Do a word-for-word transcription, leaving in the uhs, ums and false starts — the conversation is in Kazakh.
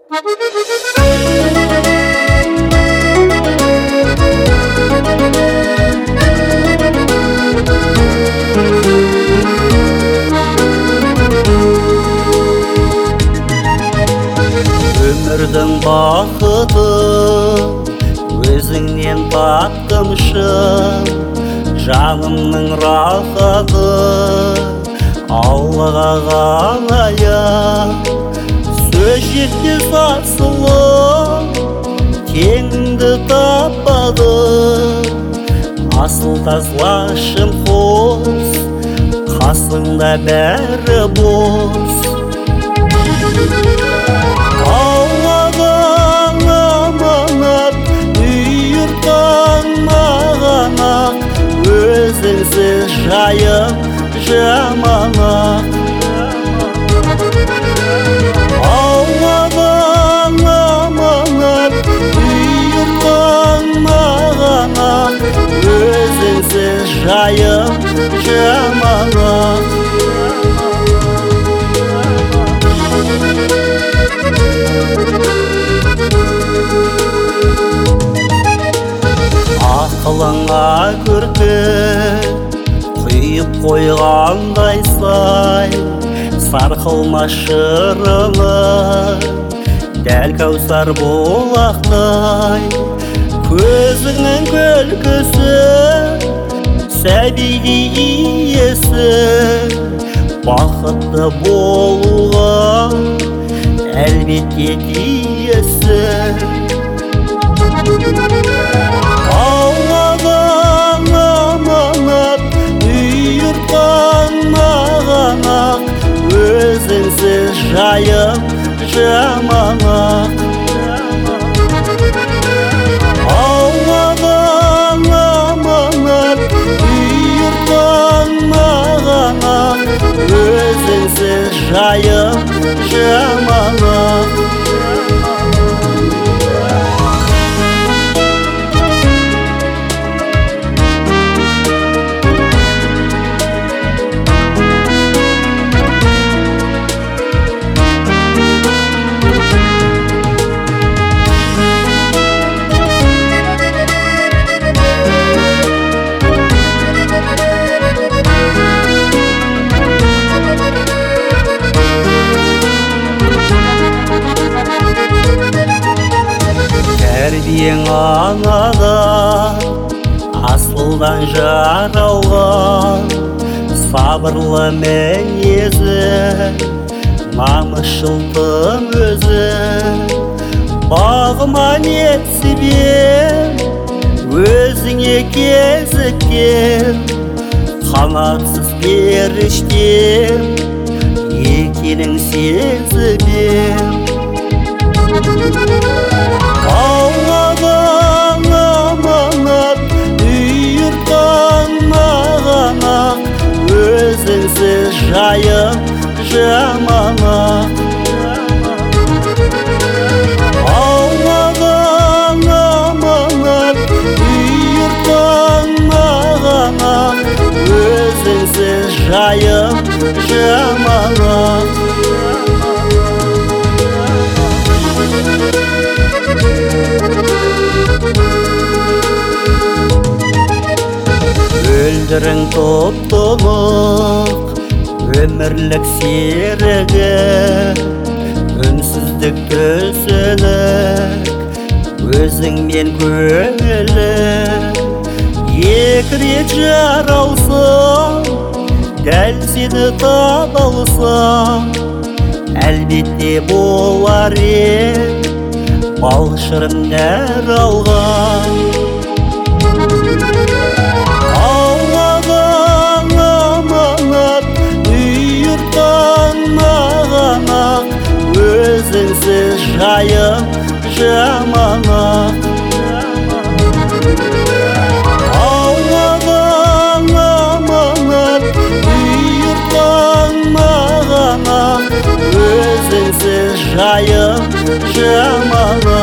Өмірдің бақыты өзіңнен таптым шын, жанымның рахаты Аллаға ғанаян. Сөз жетпес асылым теңіңді таппады, асыл тазлашым қос, қасыңда бәрі бос. Алладан аманат бұйыртқан маған ақ, өзіңсіз жайым жаман-ақ. Алладан аманат бұйыртқан маған ақ, өзіңсіз жайым жаман-ақ. Ақылыңа күрпек құйып қойғандай сай, сарқылма шырыны дәл кәусар бұлақтай. Көзіңнің күлкісі сәбидей иесі, бақытты болуға әлбетте тиесі. Алладан аманат бұйыртқан маған ақ, өзіңсіз жайым жаман-ақ. Алладан аманат бұйыртқан маған ақ, өзіңсіз жайым жаман-ақ. Тәрбиең анадан асылдан жаралған, сабырлы мінезі намысшыл тым өзі. Бағыма несібем өзіңе кезіккен, қанатсыз періштем екенің сезібем. Алладан аманат бұйыртқан маған ақ, өзіңсіз жайым жаман-ақ. Алладан аманат бұйыртқан маған ақ, өзіңсіз жайым жаман-ақ. Мөлдірің топ-толық өмірлік серігі, үнсіздік түсінік өзіңмен көңілі. Екі рет жаралсам, дәл сені таба алсам, әлбетте болар ед бал шырын нәр алған. Алладан аманат бұйыртқан маған ақ, өзіңсіз жайым жаман-ақ. Алладан аманат бұйыртқан маған ақ, өзіңсіз жайым жаман-ақ.